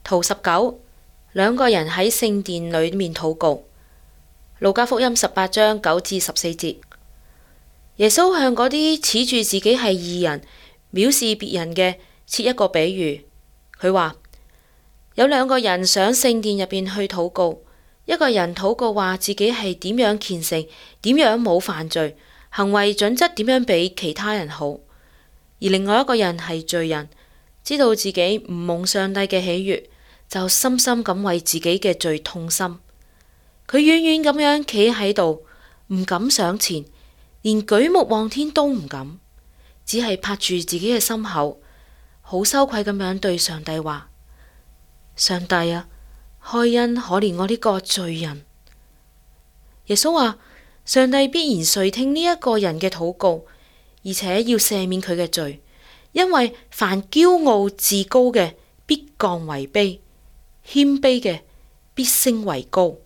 圖 19，兩個人喺聖殿裏面禱告。路加福音18章9至14節，耶穌向嗰啲恃住自己係義人、藐視別人嘅設一個比喻。佢話有兩個人上聖殿入邊去禱告，一個人禱告話自己係點樣虔誠，點樣冇犯罪，行為準則點樣比其他人好；而另外一個人係罪人，知道自己唔蒙上帝嘅喜悅，就深深咁為自己嘅罪痛心。佢遠遠咁樣企喺度，唔敢上前，連舉目望天都唔敢，只係拍住自己嘅心口，好羞愧咁樣對上帝話：上帝啊，開恩可憐我呢個罪人。耶穌話：上帝必然垂聽呢一個人嘅禱告，而且要赦免佢嘅罪，因為凡驕傲自高嘅必降為卑，謙卑嘅必升為高。